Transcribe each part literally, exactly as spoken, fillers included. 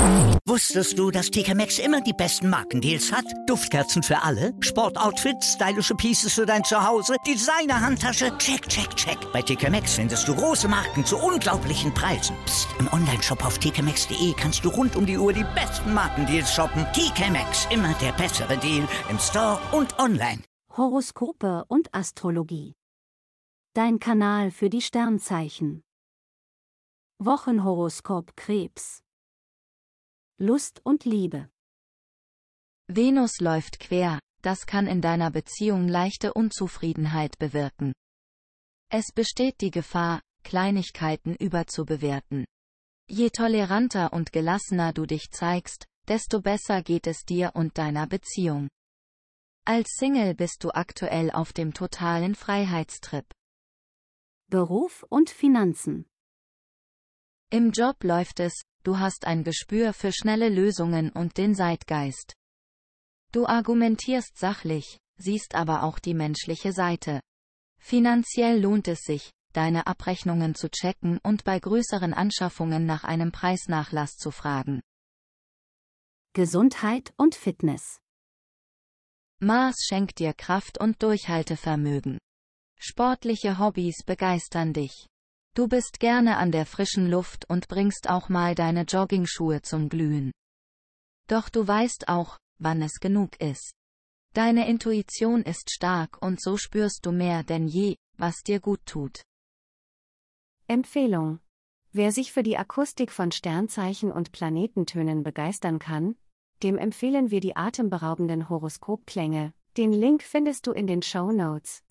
Wusstest du, dass T K Maxx immer die besten Markendeals hat? Duftkerzen für alle, Sportoutfits, stylische Pieces für dein Zuhause, Designer-Handtasche, check, check, check. Bei T K Maxx findest du große Marken zu unglaublichen Preisen. Psst. Im Onlineshop auf t k maxx punkt d e kannst du rund um die Uhr die besten Markendeals shoppen. T K Maxx, immer der bessere Deal im Store und online. Horoskope und Astrologie. Dein Kanal für die Sternzeichen. Wochenhoroskop Krebs. Lust und Liebe. Venus läuft quer, das kann in deiner Beziehung leichte Unzufriedenheit bewirken. Es besteht die Gefahr, Kleinigkeiten überzubewerten. Je toleranter und gelassener du dich zeigst, desto besser geht es dir und deiner Beziehung. Als Single bist du aktuell auf dem totalen Freiheitstrip. Beruf und Finanzen. Im Job läuft es, du hast ein Gespür für schnelle Lösungen und den Zeitgeist. Du argumentierst sachlich, siehst aber auch die menschliche Seite. Finanziell lohnt es sich, deine Abrechnungen zu checken und bei größeren Anschaffungen nach einem Preisnachlass zu fragen. Gesundheit und Fitness. Mars schenkt dir Kraft und Durchhaltevermögen. Sportliche Hobbys begeistern dich. Du bist gerne an der frischen Luft und bringst auch mal deine Joggingschuhe zum Glühen. Doch du weißt auch, wann es genug ist. Deine Intuition ist stark und so spürst du mehr denn je, was dir gut tut. Empfehlung. Wer sich für die Akustik von Sternzeichen und Planetentönen begeistern kann, dem empfehlen wir die atemberaubenden Horoskopklänge. Den Link findest du in den Shownotes.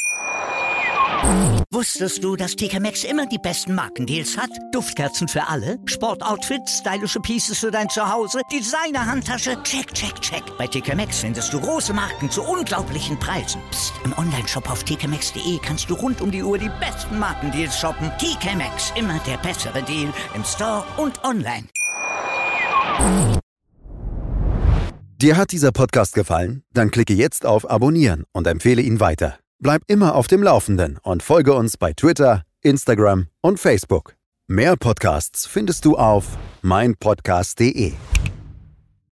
Wusstest du, dass T K Maxx immer die besten Markendeals hat? Duftkerzen für alle, Sportoutfits, stylische Pieces für dein Zuhause, Designer-Handtasche, check, check, check. Bei T K Maxx findest du große Marken zu unglaublichen Preisen. Psst. Im Onlineshop auf t k maxx punkt d e kannst du rund um die Uhr die besten Markendeals shoppen. T K Maxx, immer der bessere Deal im Store und online. Dir hat dieser Podcast gefallen? Dann klicke jetzt auf Abonnieren und empfehle ihn weiter. Bleib immer auf dem Laufenden und folge uns bei Twitter, Instagram und Facebook. Mehr Podcasts findest du auf mein podcast punkt d e.